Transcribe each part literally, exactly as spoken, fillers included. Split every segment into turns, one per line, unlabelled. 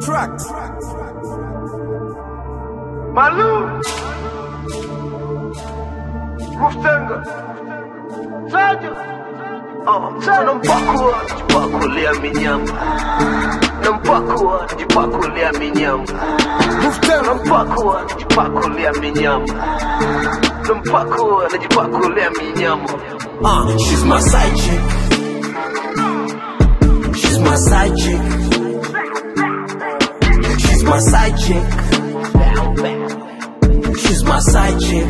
tracks.
Malou Muftenga Sadio Oh, nampakua, najipakulia minyama Nampakua, najipakulia minyama Muftenga nampakua, najipakulia minyama Nampakua, najipakulia minyama
Uh, she's my side chick. She's my side chick. She's my side chick. She's my side chick.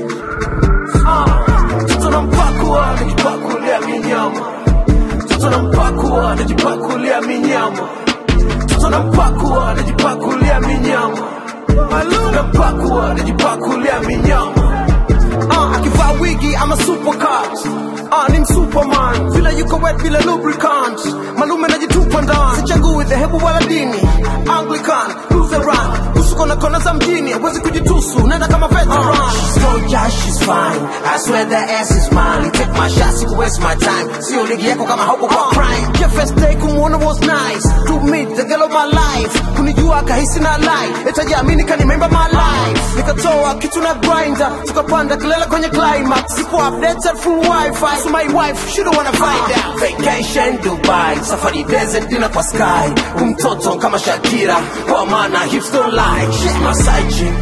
Uh, Toto nampakua, najipakulia minyama Toto nampakua, najipakulia minyama Toto nampakua, najipakulia minyama Malou nampakua, najipakulia minyama
Uh, akivaa wigi ama supercut. Uh, ni msuperman vile yuko wet vile lubricant. Malume najitupa ndani, sichagui dhehebu wala dini. Anglican, Lutheran, usuko na kona za mjini. Huwezi kujitusu, nenda kama veteran.
uh, She's gorgeous, she's fine. I swear that ass is mine. You take my shots, you waste my time. Sio ligi yako kama hauko kwa crime.
Uh, your first day kumuona was nice. To meet the girl of my life. Kunijua kahisi na lie. Etajiamini kanimemba my life. Nikatoa kitu na grinder, tukapanda kilele kwenye climax. Sipo updated full wifi. So my wife, she don't wanna find out.
Vacation Dubai, safari desert dinner kwa sky. Umtoto kama Shakira, kwa maana hips don't lie. She's my side chick.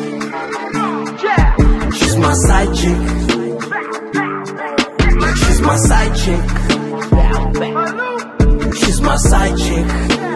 She's my side chick. She's my side chick. She's my side chick.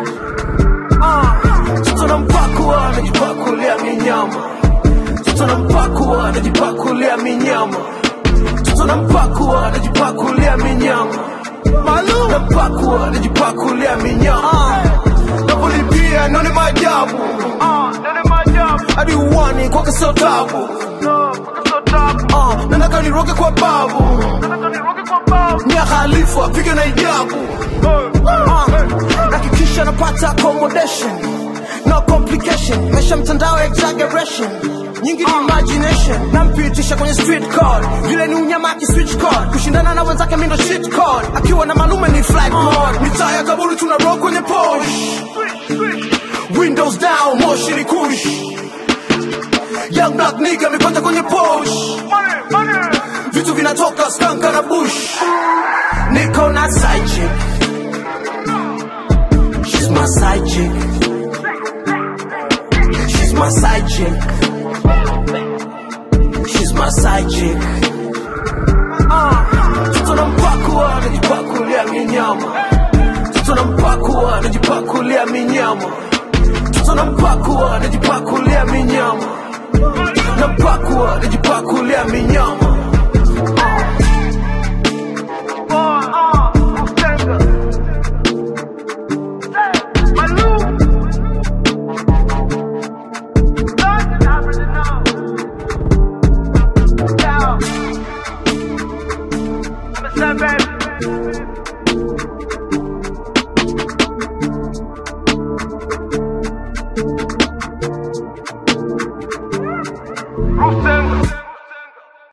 Uh,
Toto nampakua, najipakulia minyama Toto nampakua, najipakulia minyama Toto nampakua, najipakulia minyama
Malou
Nampakua, najipakulia minyama
uh,
Napolipia, noni majabu
uh, nene majabu.
Adi uwani, kwake sio tabu
No, kwake sio tabu.
uh, Nandaka niroke kwa babu
Nataka niroge kwa babu.
Nia Khalifa, piga na ijabu
Uh, nakikisha napata accommodation, no complication. Mesha mtandao exaggeration, nyingi ni imagination. Nampitisha kwenye street card, vile ni unyama ki switch card. Kushindana na wenzake mindo shit card. Akiwa na malume ni flight mode.
Mitaa ya kaburi tuna rock kwenye Porsche. Windows down, moshi ni kush. Young black nigga mipata kwenye Porsche. Vitu vinatoka skanka na bush. Niko na side chick. She's my side chick. She's my side chick. She's my side chick. Uh, Toto nampakua, najipakulia minyama Toto nampakua, najipakulia minyama Toto nampakua, najipakulia minyama Nampakua, najipakulia minyama